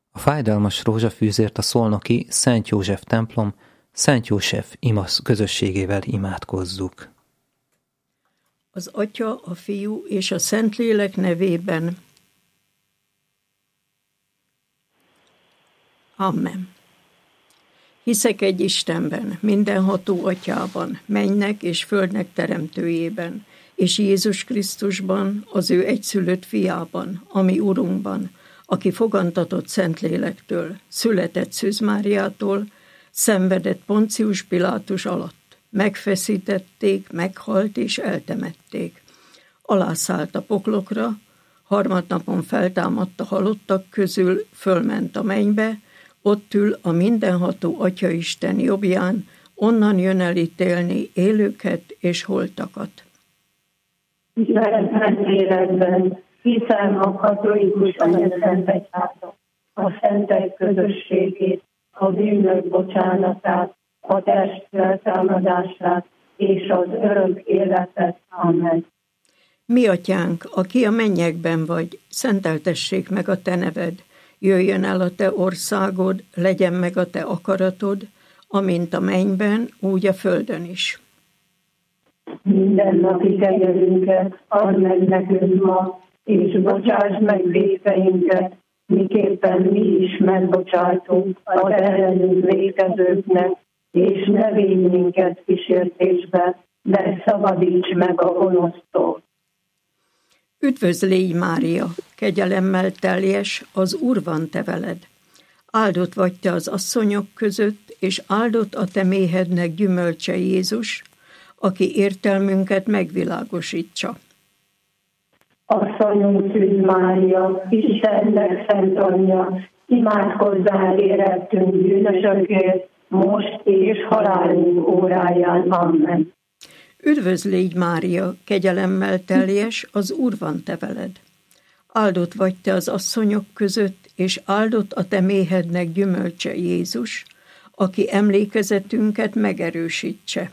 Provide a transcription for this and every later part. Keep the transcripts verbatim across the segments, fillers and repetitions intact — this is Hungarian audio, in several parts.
A fájdalmas rózsafűzért a szolnoki Szent József templom Szent József imasz közösségével imádkozzuk. Az Atya, a Fiú és a Szentlélek nevében. Amen. Hiszek egy Istenben, mindenható Atyában, mennynek és földnek teremtőjében, és Jézus Krisztusban, az ő egyszülött fiában, ami Urunkban, aki fogantatott Szentlélektől, született Szűz Máriától, szenvedett Poncius Pilátus alatt, megfeszítették, meghalt és eltemették. Alászállt a poklokra, harmadnapon feltámadt a halottak közül, fölment a mennybe, ott ül a mindenható Atyaisten jobbján, onnan jön elítélni élőket és holtakat. Hiszem életben, hiszem a katolikus anyaszentegyházat, a szentek közösségét, a bűnök bocsánatát, a test feltámadását és az örök életet. Amen. Mi Atyánk, aki a mennyekben vagy, szenteltessék meg a te neved, jöjjön el a te országod, legyen meg a te akaratod, amint a mennyben, úgy a földön is. Minden napi kenyerünket add meg nekünk ma, és bocsáss meg vétkeinket, miképpen mi is megbocsájtunk az ellenünk vétkezőknek, és ne védj minket kísértésbe, de szabadíts meg a gonosztól. Üdvözl légy, Mária, kegyelemmel teljes, az Úr van te veled. Áldott vagy te az asszonyok között, és áldott a te méhednek gyümölcse Jézus, aki értelmünket megvilágosítsa. Asszonyunk Szűz Mária, Istennek szent anyja, imádkozzál érettünk bűnösökért, most és halálunk óráján. Amen. Üdvözl légy, Mária, kegyelemmel teljes, az Úr van te veled. Áldott vagy te az asszonyok között, és áldott a te méhednek gyümölcse Jézus, aki emlékezetünket megerősítse.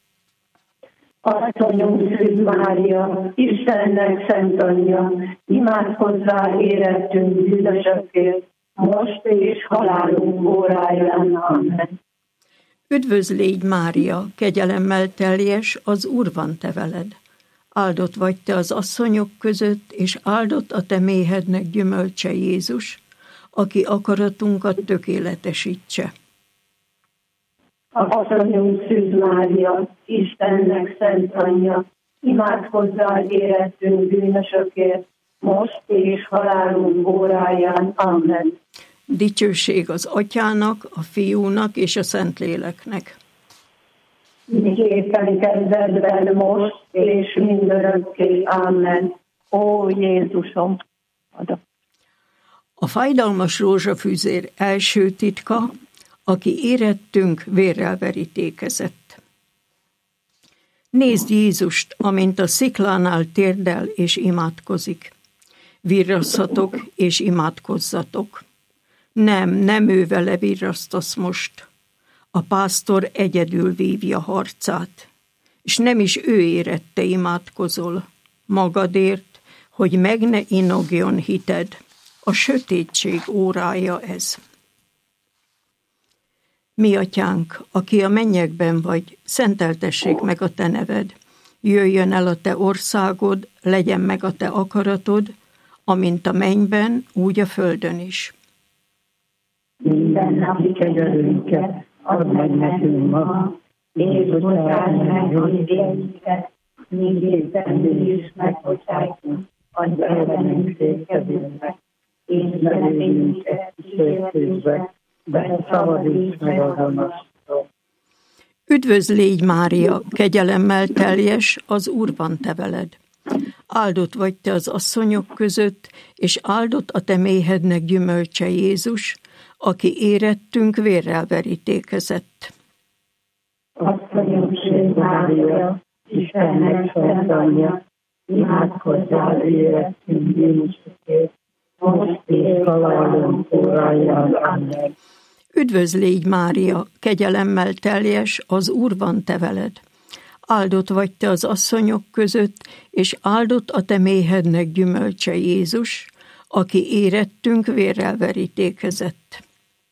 Asszonyunk Szűz Mária, Istennek szent anyja, imádkozzál érettünk bűnösökért, most és halálunk óráján. Amen. Üdvözl légy, Mária, kegyelemmel teljes, az Úr van te veled. Áldott vagy te az asszonyok között, és áldott a te méhednek gyümölcse Jézus, aki akaratunkat tökéletesítse. Asszonyunk Szűz Mária, Istennek szent anyja, imádkozzál érettünk bűnösökért, most és halálunk óráján. Amen. Dicsőség az Atyának, a Fiúnak és a Szentléleknek. Miképpen kezdetben most, és mindörökké. Amen. Ó Jézusom! Adok. A fájdalmas rózsafűzér első titka, aki érettünk vérrel verítékezett. Nézd Jézust, amint a sziklánál térdel és imádkozik. Virrasszatok és imádkozzatok. Nem, nem ő vele virrasztasz most. A pásztor egyedül vívja harcát, és nem is ő érette imádkozol, magadért, hogy meg ne inogjon hited. A sötétség órája ez. Mi Atyánk, aki a mennyekben vagy, szenteltessék meg a te neved. Jöjjön el a te országod, legyen meg a te akaratod, amint a mennyben, úgy a földön is. Minden napi kenyerünket add meg nekünk ma, és bocsáss meg a vétkeinket, miképpen mi is megbocsájtunk az ellenünk vétkezőknek, és ne védj minket kísértésbe, de szabadíts meg a gonosztól. Üdvözl légy, Mária, kegyelemmel teljes, az Úr van te veled. Áldott vagy te az asszonyok között, és áldott a te méhednek gyümölcse Jézus, aki érettünk vérrel verítékezett. Asszonyunk Szűz Mária, Istennek szent anyja, imádkozzál érettünk bűnösökért, most és halálunk óráján. Amen. Üdvözl légy, Mária, kegyelemmel teljes, az Úr van te veled. Áldott vagy te az asszonyok között, és áldott a te méhednek gyümölcse Jézus, aki érettünk vérrel verítékezett.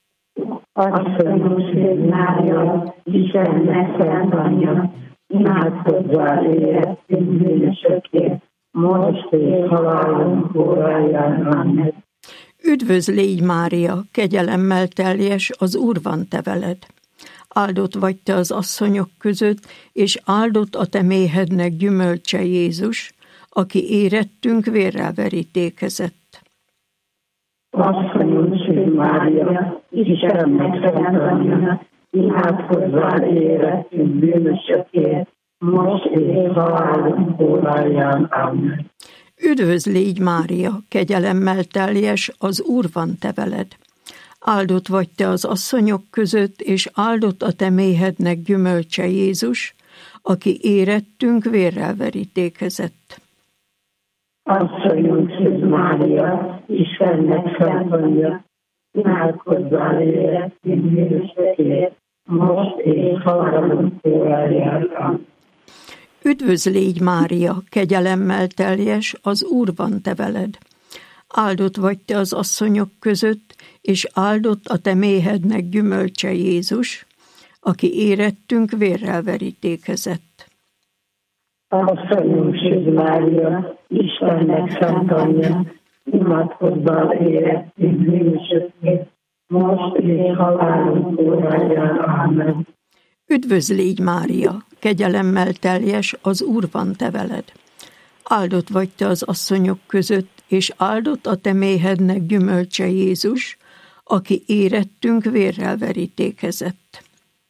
Asszonyom, Szűz Mária, Istennek szent anyja, imádkozzál érettünk bűnösökért, most és halálunk óráján. Amen. Üdvözl légy, Mária, kegyelemmel teljes, az Úr van te veled. Áldott vagy te az asszonyok között, és áldott a te méhednek gyümölcse Jézus, aki érettünk vérrel verítékezett. Asszonyom, Szűz Mária, Istennek szent anyja, imádkozzál érettünk bűnösökért, most és halálunk óráján. Amen. Üdvözl légy, Mária, kegyelemmel teljes, az Úr van te veled. Áldott vagy te az asszonyok között, és áldott a te méhednek gyümölcse Jézus, aki érettünk vérrel verítékezett. Asszonyom, Szűz Mária, Istennek szent anyja, imádkozzál érettünk bűnösökért, most és halálunk óráján. Üdvözl légy, Mária, kegyelemmel teljes, az Úr van te veled. Áldott vagy te az asszonyok között, és áldott a te méhednek gyümölcse Jézus, aki érettünk vérrel verítékezett. Asszonyom, Szűz Mária, Istennek szent anyja, imádkozzál érettünk bűnösökért, most és halálunk óráján. Amen. Üdvözl légy, Mária, kegyelemmel teljes, az Úr van te veled. Áldott vagy te az asszonyok között, és áldott a te méhednek gyümölcse Jézus, aki érettünk vérrel verítékezett.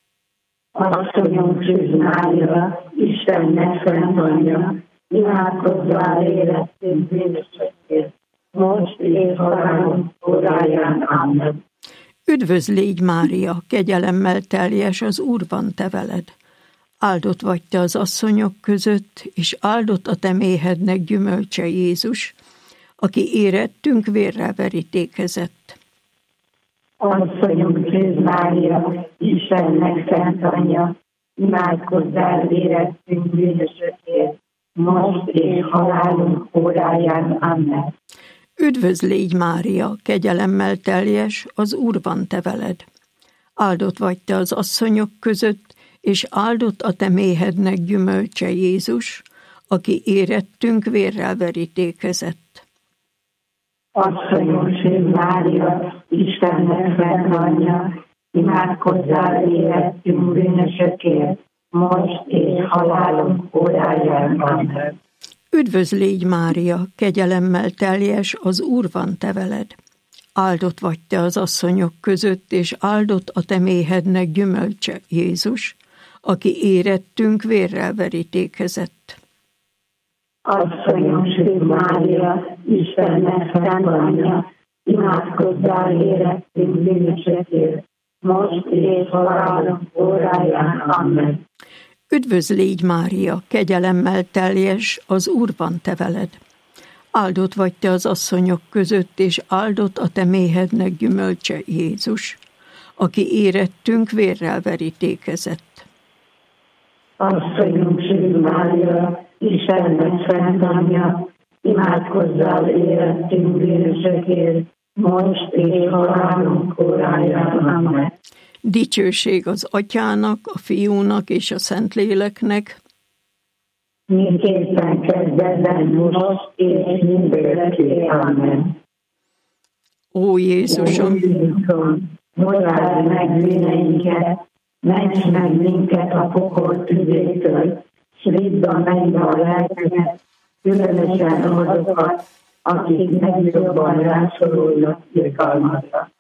Asszonyom, Szűz Mária, Istennek szent anyja, imádkozzál érettünk bűnösökért, most és halálunk óráján. Amen. Üdvözl légy, Mária, kegyelemmel teljes, az Úr van te veled. Áldott vagy te az asszonyok között, és áldott a te méhednek gyümölcse Jézus, aki érettünk vérrel verítékezett. Asszonyom, Szűz Mária, Istennek szent anyja, imádkozzál érettünk bűnösökért, most és halálunk óráján. Amen. Üdvözl légy, Mária, kegyelemmel teljes, az Úr van te veled. Áldott vagy te az asszonyok között, és áldott a te méhednek gyümölcse Jézus, aki érettünk vérrel verítékezett. Asszonyom, Szűz Mária, Istennek szent anyja, imádkozzál érettünk bűnösökért, most és halálunk óráján. Amen. Üdvözl légy, Mária, kegyelemmel teljes, az Úr van te veled. Áldott vagy te az asszonyok között, és áldott a te méhednek gyümölcse Jézus, aki érettünk vérrel verítékezett. Asszonyom, Szűz Mária, Istennek szent anyja, imádkozzál érettünk bűnösökért, most és halálunk óráján. Amen. Üdvözl légy, Mária, kegyelemmel teljes, az Úr van te veled. Áldott vagy te az asszonyok között, és áldott a te méhednek gyümölcse Jézus, aki érettünk vérrel verítékezett. Asszonyom, Szűz Mária, Istennek szent anyja, imádkozzál érettünk bűnösökért, most és halálunk óráján. Amen. Dicsőség az Atyának, a Fiúnak és a Szentléleknek, mindképpen kezdetben, most és mindörökké. Amen. Ó Jézusom, bocsásd meg bűneinket, ments meg minket a pokol tüzétől, s vidd a mennybe a lelküket, különösen azokat, akik legjobban rászorulnak irgalmazra.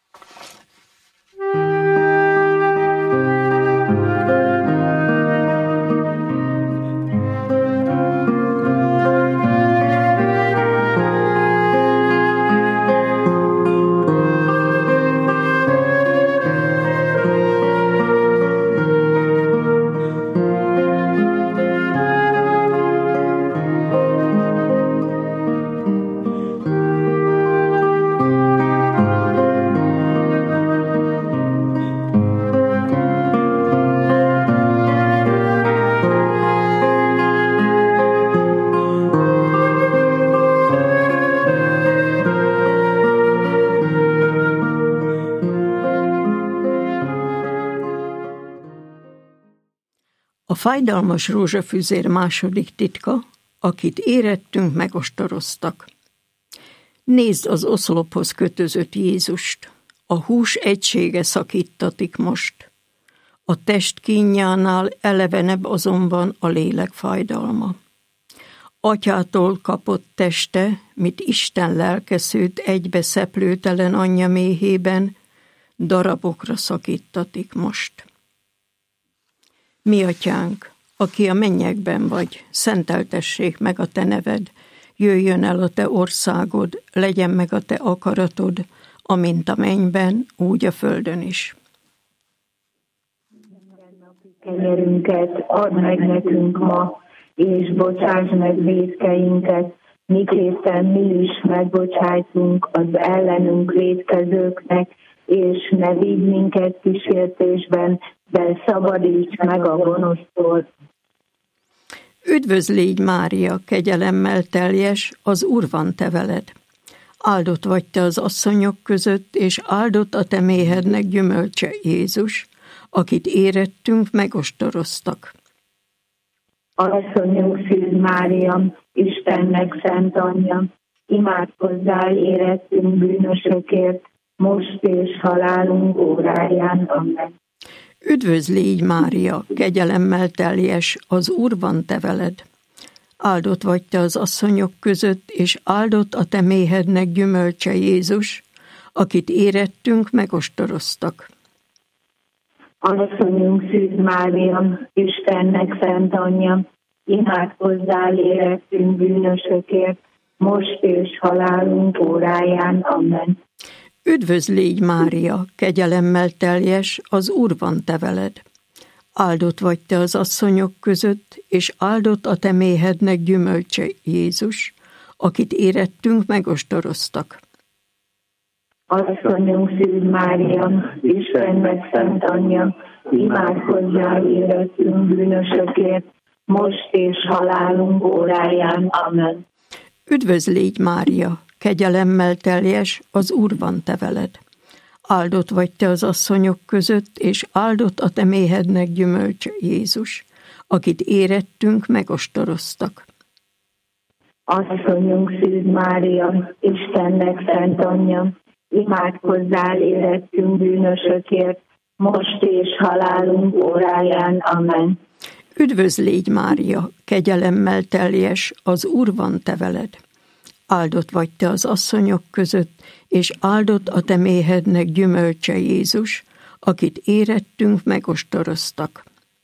A fájdalmas rózsafüzér második titka, akit érettünk, megostoroztak. Nézd az oszlophoz kötözött Jézust, a hús egysége szakítatik most. A test kínjánál elevenebb azonban a lélek fájdalma. Atyától kapott teste, mit Isten lelke szőtt egybe szeplőtelen anyja méhében, darabokra szakítatik most. Mi atyánk, aki a mennyekben vagy, szenteltessék meg a te neved, jöjjön el a te országod, legyen meg a te akaratod, amint a mennyben, úgy a földön is. Mindennapi kenyerünket add meg nekünk ma, és bocsáss meg vétkeinket, miképpen mi is megbocsájtunk az ellenünk vétkezőknek, és ne vigy minket kísértésben, de szabadíts meg a gonosztól. Üdvözlégy, Mária, kegyelemmel teljes, az Úr van te veled. Áldott vagy te az asszonyok között, és áldott a te méhednek gyümölcse Jézus, akit érettünk, megostoroztak. Asszonyunk Szűz Mária, Istennek szent anyja, imádkozzál érettünk bűnösökért, most és halálunk óráján. Amen. Üdvözlégy, Mária, kegyelemmel teljes, az Úr van te veled. Áldott vagy te az asszonyok között, és áldott a te méhednek gyümölcse Jézus, akit érettünk, megostoroztak. Asszonyunk Szűz Mária, Istennek szent anyja, imádkozzál érettünk bűnösökért, most és halálunk óráján. Amen. Üdvözlégy, Mária, kegyelemmel teljes, az Úr van te veled. Áldott vagy te az asszonyok között, és áldott a te méhednek gyümölcse Jézus, akit érettünk, megostoroztak. Asszonyunk Szűz Mária, Istennek szent anyja, imádkozzál érettünk bűnösökért, most és halálunk óráján. Amen. Üdvözlégy, Mária, kegyelemmel teljes, az Úr van te veled. Áldott vagy te az asszonyok között, és áldott a te méhednek gyümölcse Jézus, akit érettünk, megostoroztak. Asszonyunk Szűz Mária, Istennek szent anyja, imádkozzál érettünk bűnösökért, most és halálunk óráján. Amen. Üdvözlégy, Mária, kegyelemmel teljes, az Úr van te veled. Áldott vagy te az asszonyok között, és áldott a te méhednek gyümölcse Jézus, akit érettünk, megostoroztak.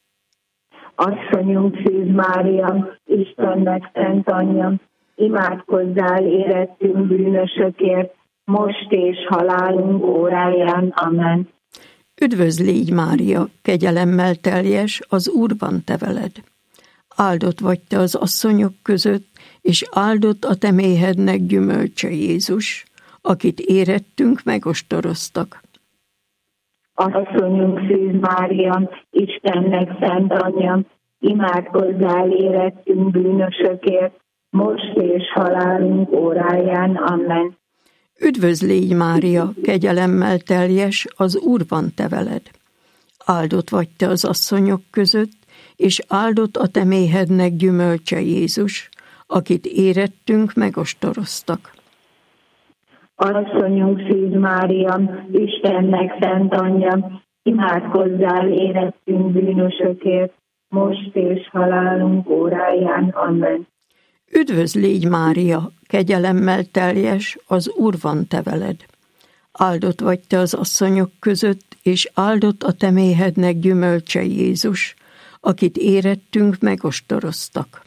Asszonyunk Szűz Mária, Istennek szent anyja, imádkozzál érettünk bűnösökért, most és halálunk óráján. Amen. Üdvözlégy, Mária, kegyelemmel teljes, az Úr van te veled. Áldott vagy te az asszonyok között, és áldott a te méhednek gyümölcse Jézus, akit érettünk, megostoroztak. Asszonyunk Szűz Mária, Istennek szent anyja, imádkozzál érettünk bűnösökért, most és halálunk óráján. Amen. Üdvözlégy, Mária, kegyelemmel teljes, az Úr van te veled. Áldott vagy te az asszonyok között, és áldott a te méhednek gyümölcse Jézus, akit érettünk, megostoroztak. Asszonyunk Szűz Mária, Istennek szent anyja, imádkozzál érettünk bűnösökért, most és halálunk óráján. Amen. Üdvözlégy, Mária, kegyelemmel teljes, az Úr van te veled. Áldott vagy te az asszonyok között, és áldott a te méhednek gyümölcse Jézus, akit érettünk, megostoroztak.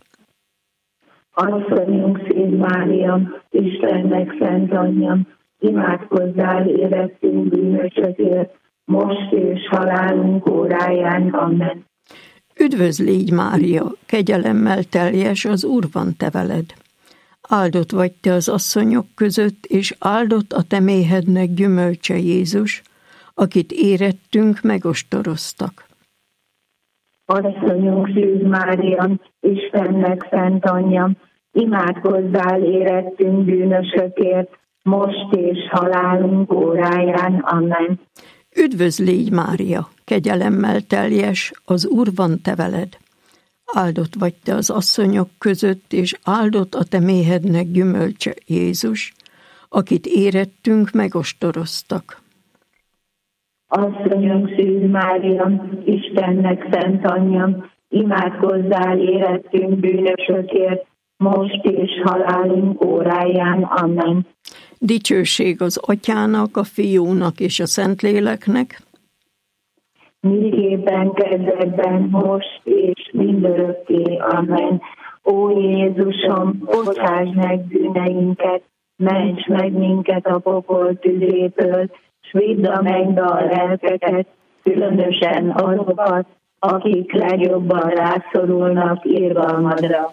Asszonyunk Szűz Mária, Istennek szent anyja, imádkozzál érettünk bűnösökért, most és halálunk óráján. Amen. Üdvözlégy, Mária, kegyelemmel teljes, az Úr van te veled. Áldott vagy te az asszonyok között, és áldott a te méhednek gyümölcse Jézus, akit érettünk, megostoroztak. Asszonyunk Szűz Mária, Istennek szent anyja, imádkozzál érettünk bűnösökért, most és halálunk óráján. Amen. Üdvözlégy, Mária, kegyelemmel teljes, az Úr van te veled. Áldott vagy te az asszonyok között, és áldott a te méhednek gyümölcse, Jézus, akit érettünk megostoroztak. Asszonyunk Szűz Mária, Istennek szent anyja, imádkozzál érettünk bűnösökért, most és halálunk óráján. Amen. Dicsőség az Atyának, a Fiúnak és a Szentléleknek, miképpen kezdetben, most és mindörökké. Amen. Ó Jézusom, bocsáss meg bűneinket, ments meg minket a pokol tüzéből, s vidd a mennybe a lelkeket, különösen azokat, akik legjobban rászorulnak irgalmadra.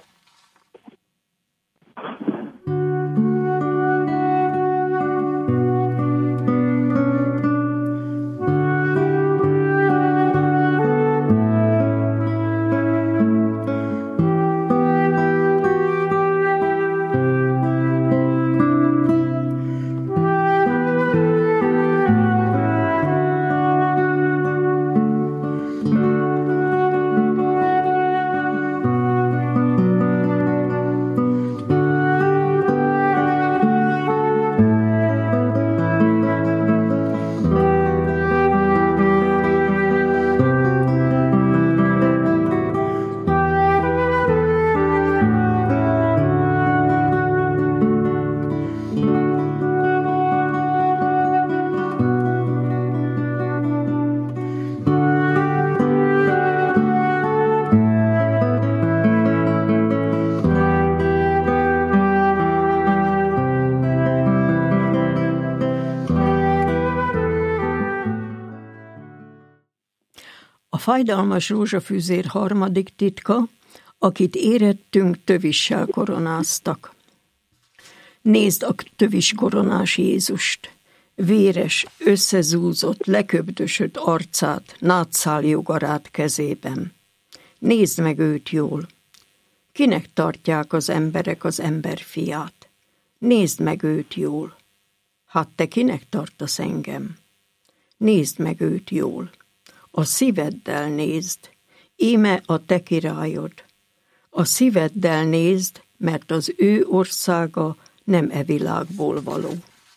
A fájdalmas rózsafűzér harmadik titka, akit érettünk tövissel koronáztak. Nézd a tövis koronás Jézust, véres, összezúzott, leköbdösött arcát, nátszáljogarát kezében. Nézd meg őt jól. Kinek tartják az emberek az emberfiát? Nézd meg őt jól. Hát te kinek tartasz engem? Nézd meg őt jól. A szíveddel nézd, íme a te királyod. A szíveddel nézd, mert az ő országa nem e világból való.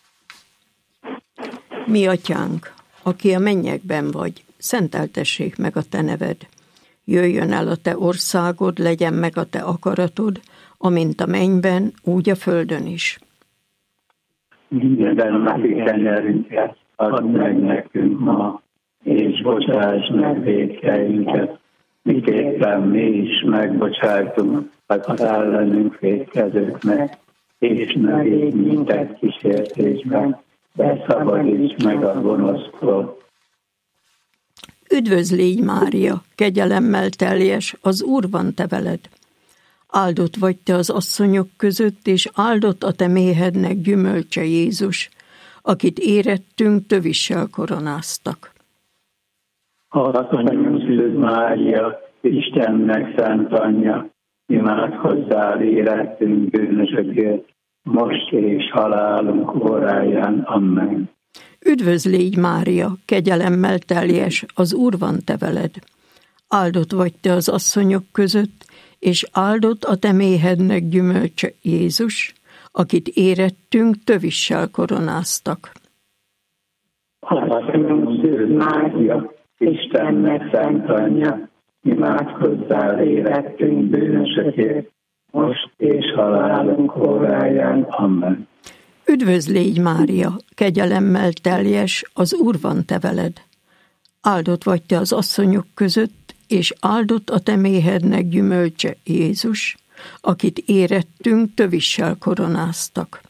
Mi atyánk, aki a mennyekben vagy, szenteltessék meg a te neved. Jöjjön el a te országod, legyen meg a te akaratod, amint a mennyben, úgy a földön is. Minden napi kenyerünket add meg nekünk ma, és bocsáss meg vétkeinket, miképpen mi is megbocsájtunk az ellenünk vétkezőknek, és ne védj minket kísértésben, de szabadíts meg a gonosztól. Üdvözl légy, Mária, kegyelemmel teljes, az Úr van te veled. Áldott vagy te az asszonyok között, és áldott a te méhednek gyümölcse, Jézus, akit érettünk tövissel koronáztak. Asszonyunk Szűz Mária, Istennek szent anyja, imádkozzál érettünk bűnösökért, most és halálunk óráján. Amen. Üdvözl légy, Mária, kegyelemmel teljes, az Úr van te veled. Áldott vagy te az asszonyok között, és áldott a te méhednek gyümölcse, Jézus, akit érettünk tövissel koronáztak. Asszonyunk Szűz Mária, Istennek szent anyja, imádkozzál érettünk bűnösökért, most és halálunk óráján. Amen. Üdvözl légy, Mária, kegyelemmel teljes, az Úr van te veled. Áldott vagy te az asszonyok között, és áldott a te méhednek gyümölcse, Jézus, akit érettünk tövissel koronáztak.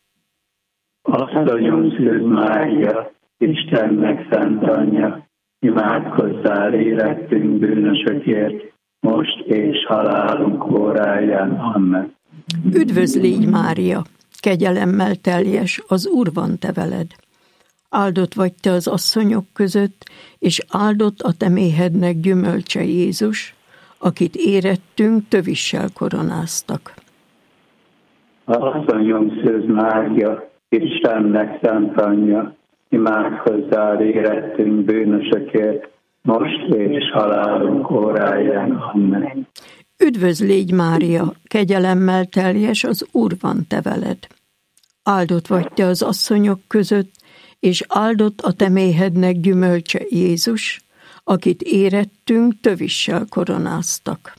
Asszonyunk Szűz Mária, Istennek szent anyja, imádkozzál érettünk bűnösökért, most és halálunk óráján. Amen. Üdvözl légy, Mária, kegyelemmel teljes, az Úr van te veled. Áldott vagy te az asszonyok között, és áldott a te méhednek gyümölcse, Jézus, akit érettünk tövissel koronáztak. Asszonyunk Szűz Mária, Istennek szent anyja, imádkozzál érettünk bűnösökért, most és halálunk óráján. Amen. Üdvözl légy, Mária, kegyelemmel teljes, az Úr van te veled. Áldott vagy te az asszonyok között, és áldott a te méhednek gyümölcse, Jézus, akit érettünk tövissel koronáztak.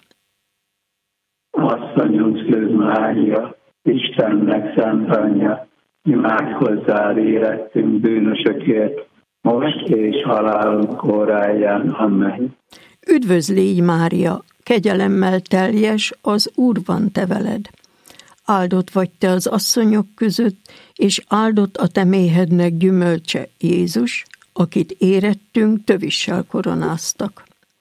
Asszonyunk Szűz Mária, Istennek szent anyja, imádkozzál érettünk bűnösökért, most és halálunk óráján. Amen. Üdvözl légy, Mária, kegyelemmel teljes, az Úr van te veled. Áldott vagy te az asszonyok között, és áldott a te méhednek gyümölcse, Jézus, akit érettünk tövissel koronáztak.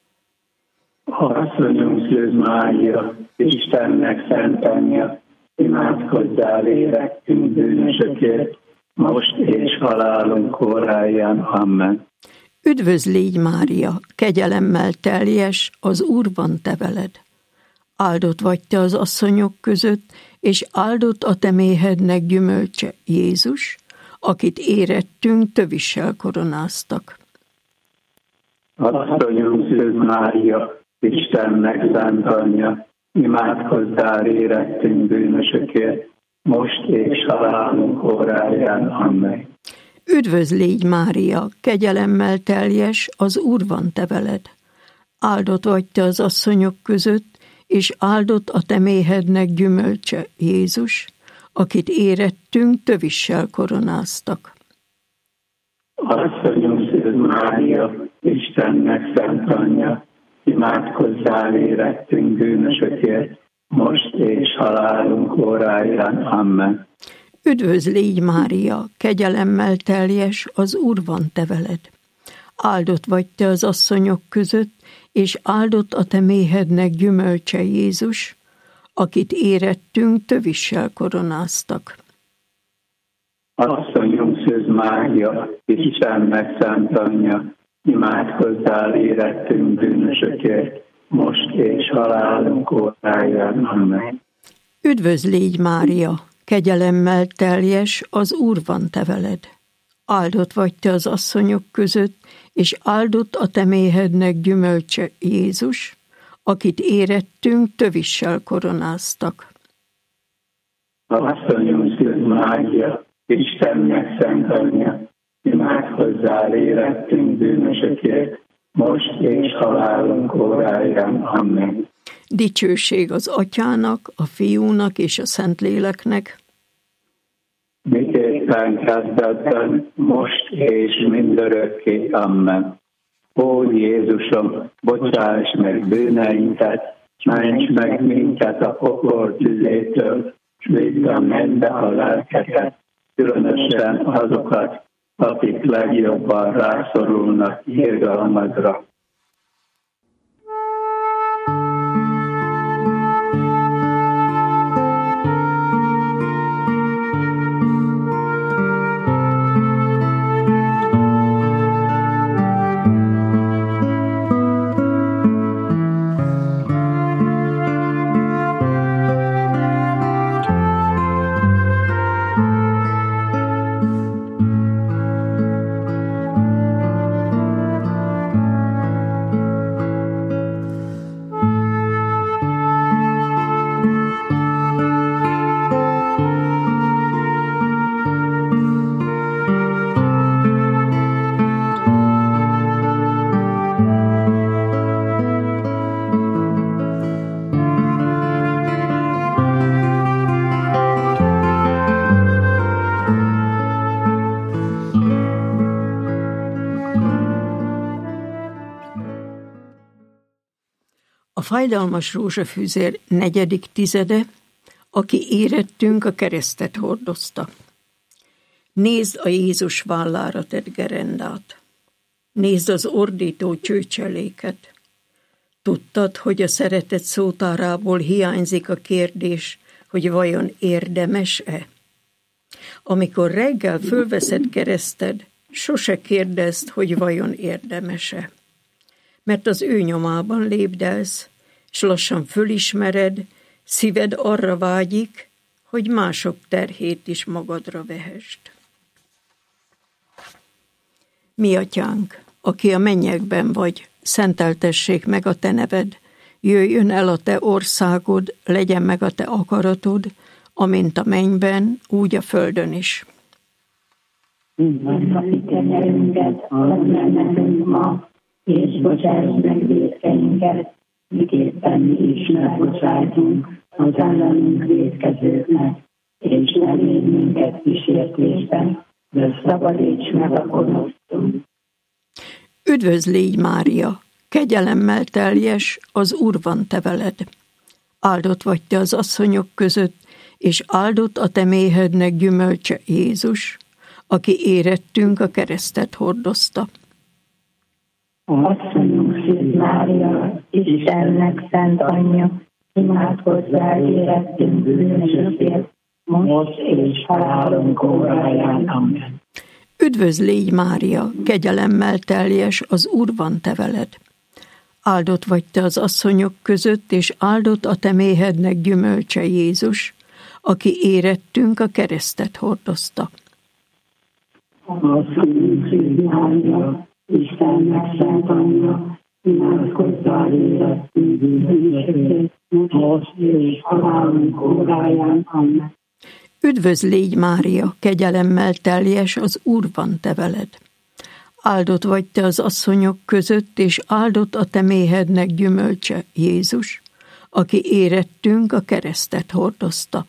Asszonyunk Szűz Mária, Istennek szent anyja, imádkozzál érettünk bűnösökért, most és halálunk óráján. Amen. Üdvözl légy, Mária, kegyelemmel teljes, az Úr van te veled. Áldott vagy te az asszonyok között, és áldott a te méhednek gyümölcse, Jézus, akit érettünk tövissel koronáztak. Asszonyunk Szűz Mária, Istennek szent anyja, imádkozzál érettünk bűnösökért, most és halálunk óráján. Amen. Üdvözl légy, Mária, kegyelemmel teljes, az Úr van te veled. Áldott vagy te az asszonyok között, és áldott a te méhednek gyümölcse, Jézus, akit érettünk tövissel koronáztak. Asszonyunk Szűz Mária, Istennek szent anyja, imádkozzál érettünk bűnösökért, most és halálunk óráján. Amen. Üdvözl légy, Mária, kegyelemmel teljes, az Úr van te veled. Áldott vagy te az asszonyok között, és áldott a te méhednek gyümölcse, Jézus, akit érettünk tövissel koronáztak. Asszonyunk Szűz Mária, Istennek szent anyja, imádkozzál érettünk bűnösökért, most és halálunk óráján. Amen. Üdvözl légy, Mária, kegyelemmel teljes, az Úr van te veled. Áldott vagy te az asszonyok között, és áldott a te méhednek gyümölcse, Jézus, akit érettünk tövissel koronáztak. Asszonyunk Szűz Mária, Istennek szent anyja, imádkozzál érettünk bűnösökért, most és halálunk óráján. Amen. Dicsőség az Atyának, a Fiúnak és a Szentléleknek, miképpen kezdetben, most és mindörökké. Amen. Ó Jézusom, bocsáss meg bűneinket, ments meg minket a pokol tüzétől, s vidd a mennybe a lelkeket, különösen azokat, akik legjobban rászorulnak irgalmadra. A fájdalmas rózsafűzér negyedik tizede, aki érettünk, a keresztet hordozta. Nézd a Jézus vállára tett gerendát. Nézd az ordító csőcseléket. Tudtad, hogy a szeretet szótárából hiányzik a kérdés, hogy vajon érdemes-e? Amikor reggel fölveszed kereszted, sose kérdezd, hogy vajon érdemes-e. Mert az ő nyomában lépdelsz, s lassan fölismered, szíved arra vágyik, hogy mások terhét is magadra vehesd. Mi atyánk, aki a mennyekben vagy, szenteltessék meg a te neved, Jöjjön el a te országod, legyen meg a te akaratod, amint a mennyben, úgy a földön is. Mindennapi kenyerünket add meg nekünk ma, és bocsáss meg vétkeinket, miképpen mi is megbocsájtunk az ellenünk vétkezőknek, és ne védj minket kísértésben, de szabadíts meg a gonosztól. Üdvözl légy, Mária, kegyelemmel teljes, az Úr van te veled. Áldott vagy te az asszonyok között, és áldott a te méhednek gyümölcse Jézus, aki érettünk a keresztet hordozta. Asszonyunk Szűz Mária, Istennek szent anyja, imádkozzál érettünk bűnösökért, most és halálunk óráján. Amen. Üdvözl légy, Mária, kegyelemmel teljes, az Úr van te veled. Áldott vagy te az asszonyok között, és áldott a te méhednek gyümölcse Jézus, aki érettünk a keresztet hordozta. Asszonyunk Szűz Mária, Istennek szent anyja, imádkozzál érettünk bűnösökért, most és halálunk óráján. Amen. Üdvözl légy, Mária, kegyelemmel teljes, az Úr van te veled. Áldott vagy te az asszonyok között, és áldott a te méhednek gyümölcse Jézus, aki érettünk a keresztet hordozta.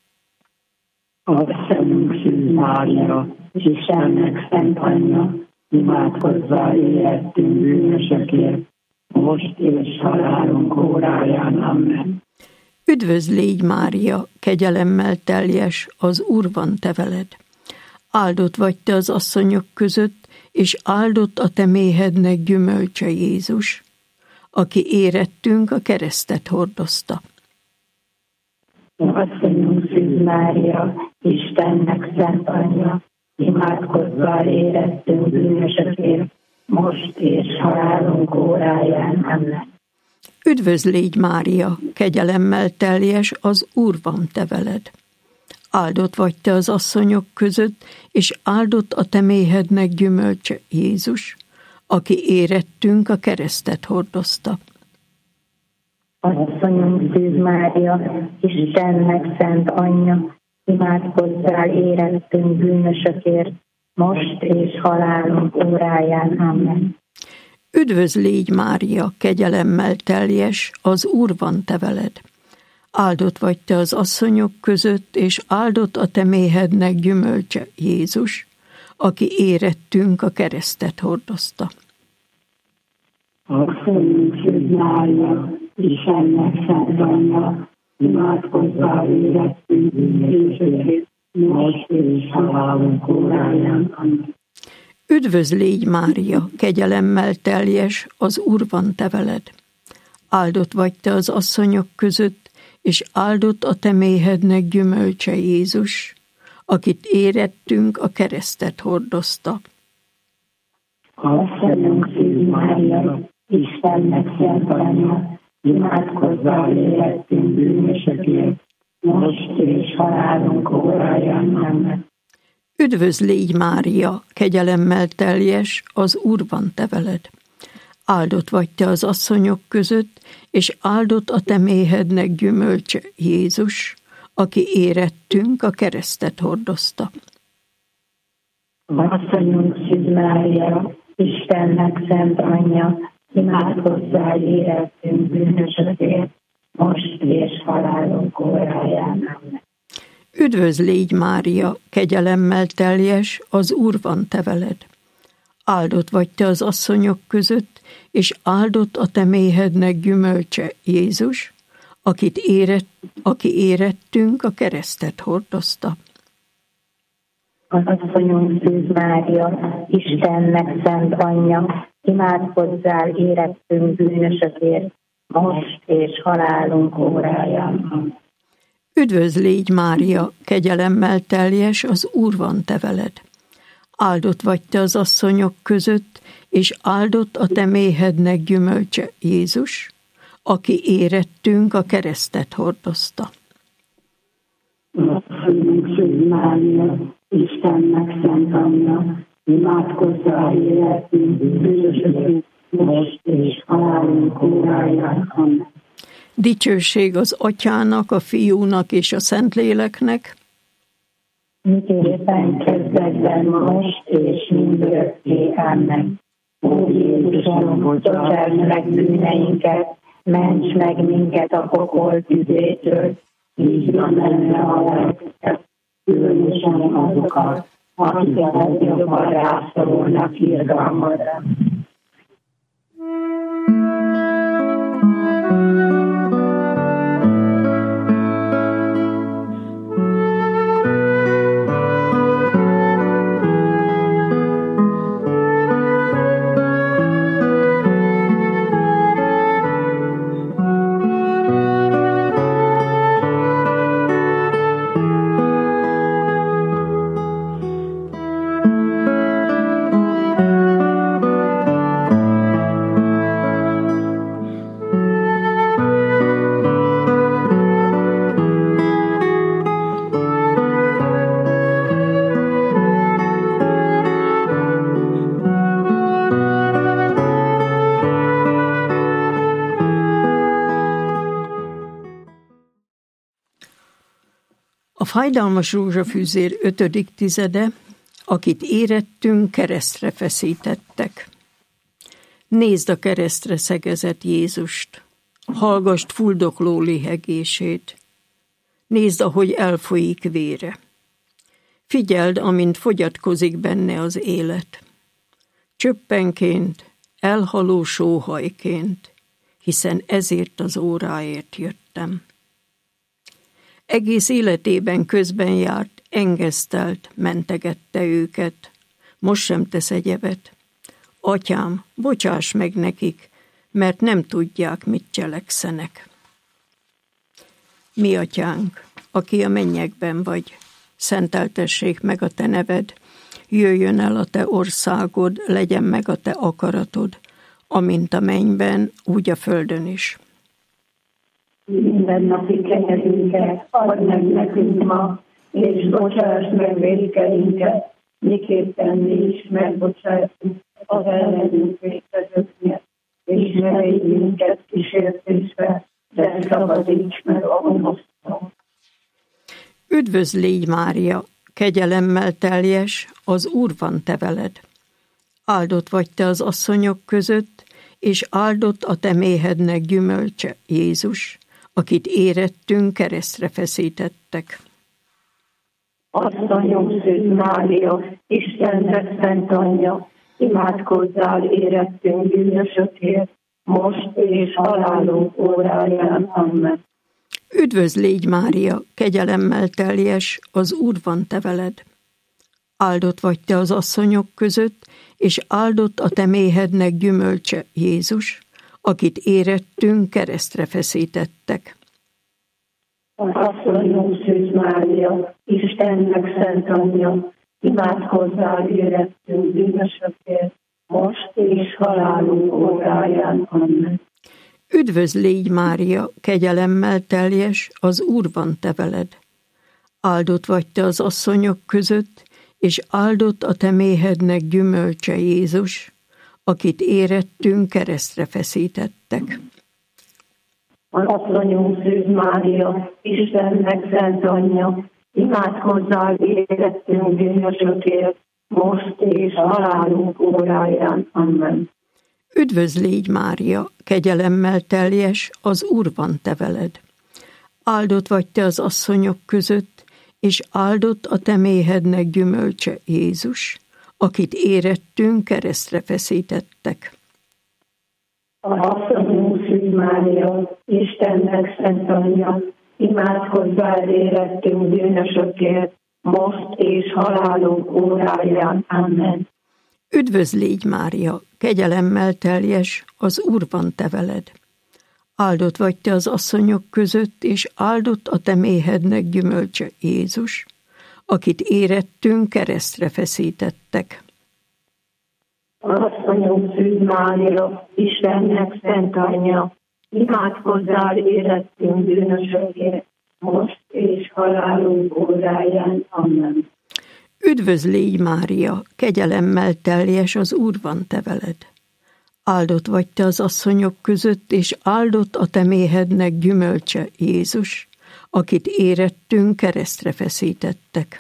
Asszonyunk Szűz Mária, Istennek szent anyja, imádkozzál érettünk bűnösökért, most és halálunk óráján. Amen. Üdvözl légy, Mária, kegyelemmel teljes, az Úr van te veled. Áldott vagy te az asszonyok között, és áldott a te méhednek gyümölcse Jézus, aki érettünk a keresztet hordozta. Asszonyunk Szűz Mária, Istennek szent anyja, imádkozzál érettünk bűnösökért, most és halálunk óráján. Amen. Üdvözl légy, Mária, kegyelemmel teljes, az Úr van te veled. Áldott vagy te az asszonyok között, és áldott a te méhednek gyümölcse Jézus, aki érettünk a keresztet hordozta. Asszonyunk Szűz Mária, Istennek szent anyja, imádkozzál érettünk bűnösökért, most és halálunk óráján. Amen. Üdvözl légy, Mária, kegyelemmel teljes, az Úr van te veled. Áldott vagy te az asszonyok között, és áldott a te méhednek gyümölcse Jézus, aki érettünk a keresztet hordozta. Asszonyunk Szűz Mária, Istennek szent anyja, imádkozzál érettünk bűnösökért, most és halálunk óráján. Amen. Üdvözl légy, Mária, kegyelemmel teljes, az Úr van te veled. Áldott vagy te az asszonyok között, és áldott a te méhednek gyümölcse Jézus, akit érettünk a keresztet hordozta. Asszonyunk Szűz Mária, Istennek szent anyja, imádkozzál érettünk bűnösökért, most és halálunk óráján. Amen. Üdvözl légy, Mária, kegyelemmel teljes, az Úr van te veled. Áldott vagy te az asszonyok között, és áldott a te méhednek gyümölcse Jézus, aki érettünk a keresztet hordozta. Asszonyunk Szűz Mária, Istennek szent anyja, imádkozzál érettünk bűnösökért, most és halálunk óráján. Amen. Üdvözl légy, Mária, kegyelemmel teljes, az Úr van te veled. Áldott vagy te az asszonyok között, és áldott a te méhednek gyümölcse Jézus, akit érett, aki érettünk a keresztet hordozta. Asszonyunk Szűz Mária, Istennek szent anyja, imádkozzál érettünk bűnösökért, most és halálunk óráján. Üdvözl légy, Mária, kegyelemmel teljes, az Úr van te veled. Áldott vagy te az asszonyok között, és áldott a te méhednek gyümölcse Jézus, aki érettünk a keresztet hordozta. Asszonyunk Szűz Mária, Istennek szent anyja, imádkozzál érettünk bűnösökért, most és halálunk óráján. Amen. Dicsőség az Atyának, a Fiúnak és a Szentléleknek, miképpen kezdetben most és mindörökké. Amen. Ó Jézusom, bocsáss meg bűneinket, ments meg minket a pokol tüzétől, így van menne a lelküket, különösen azokat, akik a legjobban rászorulnak irgalmadra. A fájdalmas rózsafűzér ötödik tizede, akit érettünk, keresztre feszítettek. Nézd a keresztre szegezett Jézust, hallgasd fuldokló lihegését, nézd, ahogy elfolyik vére. Figyeld, amint fogyatkozik benne az élet. Csöppenként, elhaló sóhajként, hiszen ezért az óráért jöttem. Egész életében közben járt, engesztelt, mentegette őket. Most sem tesz egyebet. Atyám, bocsáss meg nekik, mert nem tudják, mit cselekszenek. Mi atyánk, aki a mennyekben vagy, szenteltessék meg a te neved, jöjjön el a te országod, legyen meg a te akaratod, amint a mennyben, úgy a földön is. Minden napi kenyerünket add meg nekünk ma, és bocsáss meg vétkeinket, miképpen mi is megbocsátunk az ellenünk vétkezőknek, és ne védj minket kísértésbe, de szabadíts meg a gonosztól. Üdvözl légy, Mária, kegyelemmel teljes, az Úr van te veled. Áldott vagy te az asszonyok között, és áldott a te méhednek gyümölcse, Jézus, akit érettünk, keresztre feszítettek. Asszonyom Szűz Mária, Istennek szent anyja, imádkozzál érettünk bűnösökért, most és halálunk óráján. Amen. Üdvözl légy, Mária, kegyelemmel teljes, az Úr van te veled. Áldott vagy te az asszonyok között, és áldott a te méhednek gyümölcse, Jézus, akit érettünk, keresztre feszítettek. Asszonyom Szűz Mária, Istennek szent anyja, imádkozzál érettünk bűnösökért, most és halálunk óráján. Amen. Üdvözl légy, Mária, kegyelemmel teljes, az Úr van te veled. Áldott vagy te az asszonyok között, és áldott a te méhednek gyümölcse, Jézus, akit érettünk, keresztre feszítettek. Asszonyunk Szűz Mária, Istennek szent anyja, imádkozzál érettünk bűnösökért, most és halálunk óráján. Amen. Üdvözl légy, Mária, kegyelemmel teljes, az Úr van te veled. Áldott vagy te az asszonyok között, és áldott a te méhednek gyümölcse, Jézus, akit érettünk, keresztre feszítettek. Asszonyunk Szűz Mária, Istennek szent anyja, imádkozzál érettünk bűnösökért, most és halálunk óráján. Amen. Üdvözl légy, Mária, kegyelemmel teljes, az Úr van te veled. Áldott vagy te az asszonyok között, és áldott a te méhednek gyümölcse, Jézus, akit érettünk, keresztre feszítettek. Asszonyunk Szűz Mária, Istennek szent anyja, imádkozzál érettünk bűnösökért, most és halálunk óráján. Amen. Üdvözl légy, Mária, kegyelemmel teljes, az Úr van te veled. Áldott vagy te az asszonyok között, és áldott a te méhednek gyümölcse, Jézus, akit érettünk, keresztre feszítettek.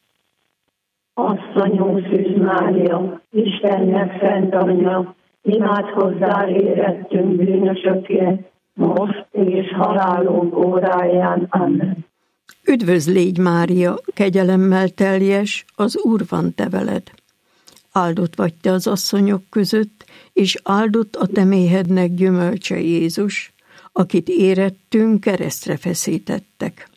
Asszonyunk Szűz Mária, Istennek szent anyja, imádkozzál érettünk bűnösökért, most és halálunk óráján. Amen. Üdvözl légy, Mária, kegyelemmel teljes, az Úr van te veled. Áldott vagy te az asszonyok között, és áldott a te méhednek gyümölcse, Jézus, akit érettünk, keresztre feszítettek.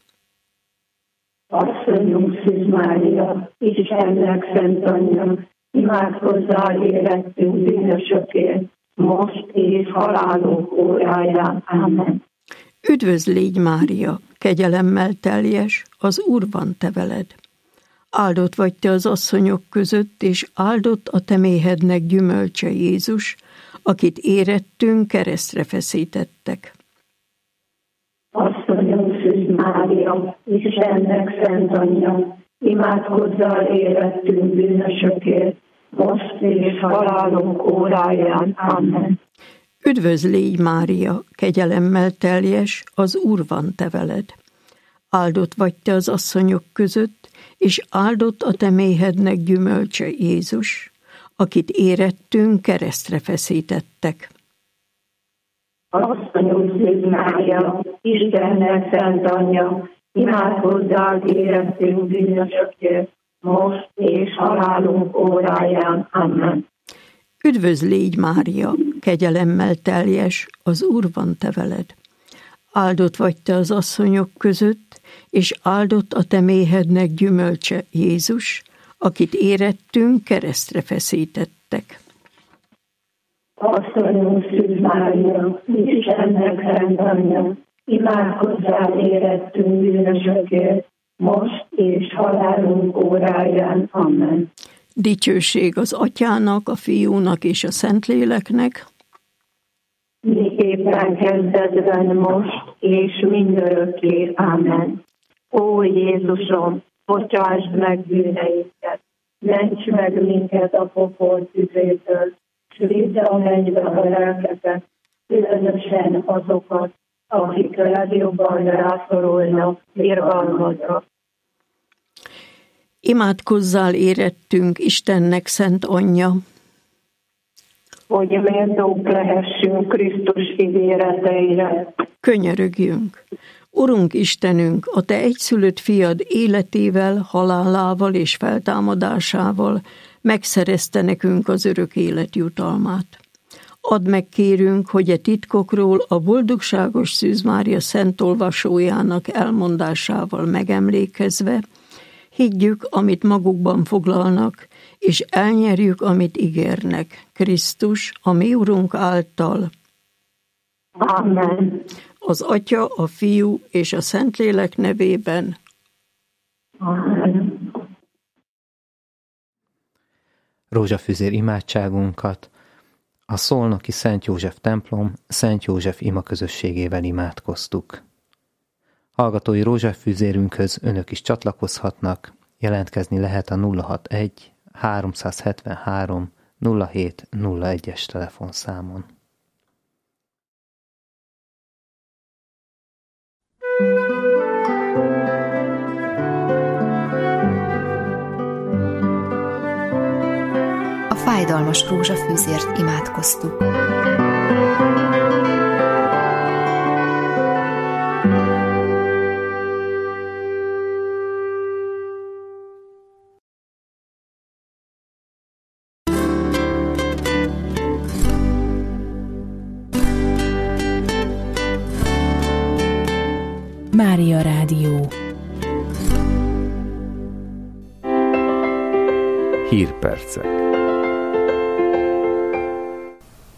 Asszonyunk Szűz Mária, Istennek szent anyja, imádkozzál érettünk bűnösökért, most és halálunk óráján. Amen. Üdvözl légy, Mária, kegyelemmel teljes, az Úr van te veled. Áldott vagy te az asszonyok között, és áldott a te méhednek gyümölcse, Jézus, akit érettünk, keresztre feszítettek. Asszonyunk Szűz Mária, Istennek szent anyja, imádkozzál érettünk bűnösökért, most és halálunk óráján. Amen. Üdvözl légy, Mária, kegyelemmel teljes, az Úr van te veled. Áldott vagy te az asszonyok között, és áldott a te méhednek gyümölcse, Jézus, akit érettünk, keresztre feszítettek. Asszonyunk Szűz Mária, Istennek szent anyja, imádkozzál érettünk bűnösökért, most és halálunk óráján. Amen. Üdvözl légy, Mária, kegyelemmel teljes, az Úr van te veled. Áldott vagy te az asszonyok között, és áldott a te méhednek gyümölcse, Jézus, akit érettünk, keresztre feszítettek. Asszonyunk Szűz Mária, Istennek szent anyja, imádkozzál érettünk bűnösökért, most és halálunk óráján. Amen. Dicsőség az Atyának, a Fiúnak és a Szentléleknek, miképpen kezdetben most, és mindörökké. Amen. Ó Jézusom, bocsásd meg bűneinket, ments meg minket a pokol tüzétől, s vidd a mennybe a lelkeket, különösen azokat, akik legjobban rászorulnak irgalmadra. Imádkozzál érettünk Istennek szent anyja, hogy méltók lehessünk Krisztus ígéreteire. Könyörögjünk! Urunk Istenünk, a te egyszülött fiad életével, halálával és feltámadásával megszerezte nekünk az örök élet jutalmát. Add meg, kérünk, hogy e titkokról a boldogságos Szűz Mária szent olvasójának elmondásával megemlékezve higgyük, amit magukban foglalnak, és elnyerjük, amit ígérnek. Krisztus, a mi Urunk által. Amen. Az Atya, a Fiú és a Szentlélek nevében. Amen. Rózsafüzér imádságunkat a szolnoki Szent József templom Szent József ima közösségével imádkoztuk. Hallgatói rózsafüzérünkhöz önök is csatlakozhatnak, jelentkezni lehet a nulla hatvanegy háromszázhetvenhárom nulla hét nulla egyes telefonszámon. A fájdalmas rózsafűzért imádkoztuk. Mária Rádió. Hírpercek.